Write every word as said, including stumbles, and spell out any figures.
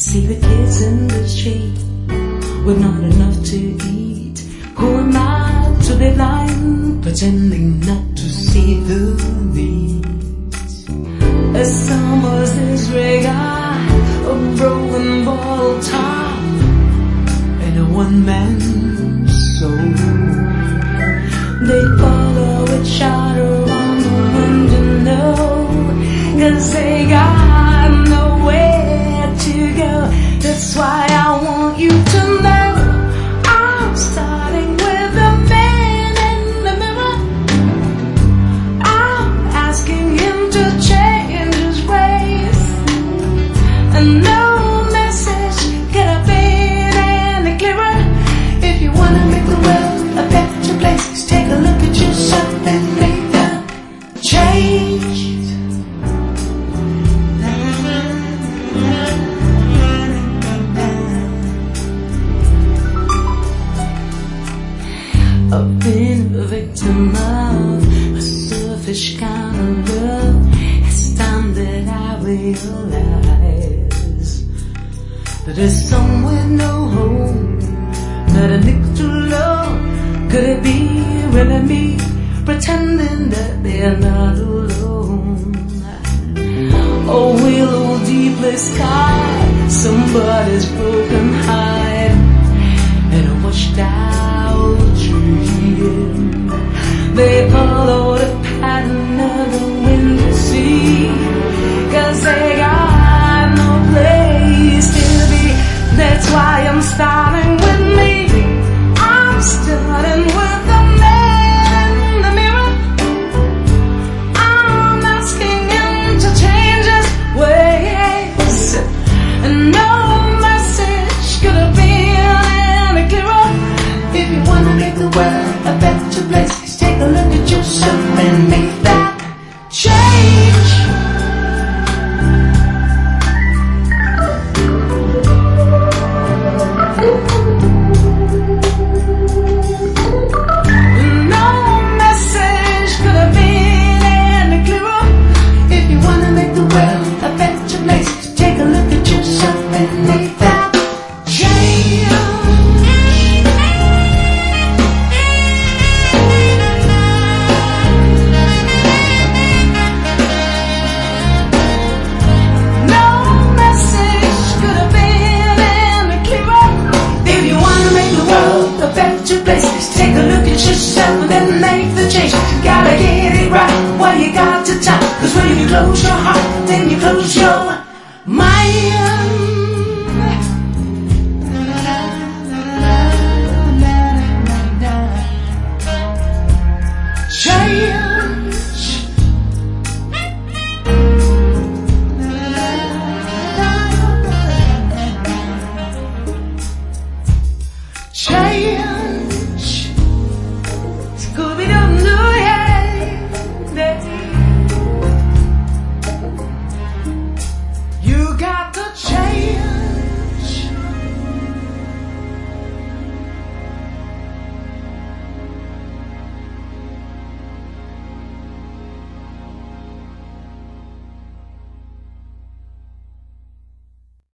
See the kids in the street with not enough to eat. Who am I to be blind, pretending not to see the weeds? As summer's disregard, a broken bottle top, and a one-man soul. They follow each other on the wind and know, 'cause they got nowhere to go. That's why I want you to know I'm starting with the man in the mirror. I'm asking him to change his ways, and no message could have been any clearer. If you wanna make the world a better place, take a look at yourself and make that change. I've been a victim of a selfish kind of love. It's time that I realize that there's somewhere no home, not a nickel to love. Could it be really me, pretending that they're not alone? Oh, willow deeply sky, somebody's broken heart, and I washed out dream. They follow the pattern of the wind to sea, 'cause they got no place to be. That's why I'm starting with me. I'm starting with the man in the mirror. I'm asking him to change his ways, and no message could have been any clearer. If you wanna make the world a better place, take a look at yourself and make that change. No message could have been any clearer. If you wanna make the world a better place, take a look at yourself and make that change. Take a look at yourself and then make the change. Gotta get it right while you got the time, 'cause when you close your heart, then you close your mind.